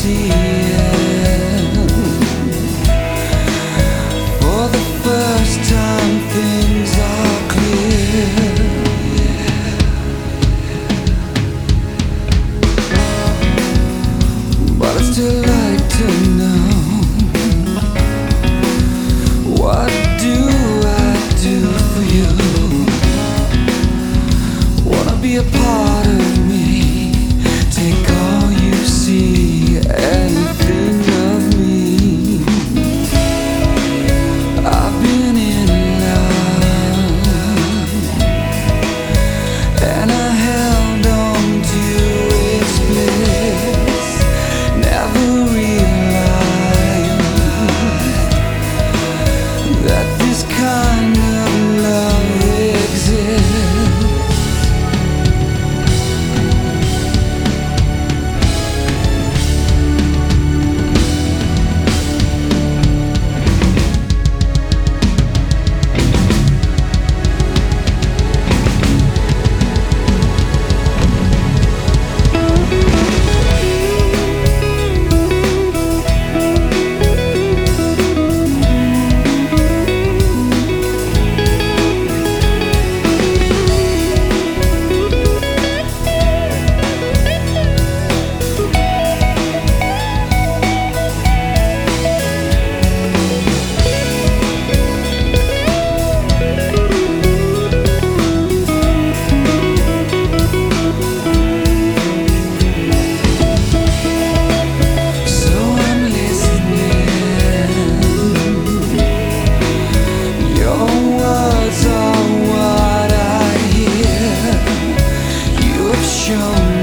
see it. For the first time things are clear. But I'd still like to know, what do I do for you? Wanna be a part of me, take all you see, anything of me. I've been in love, and I held on to its bliss. Never realized that this kind of love exists. Show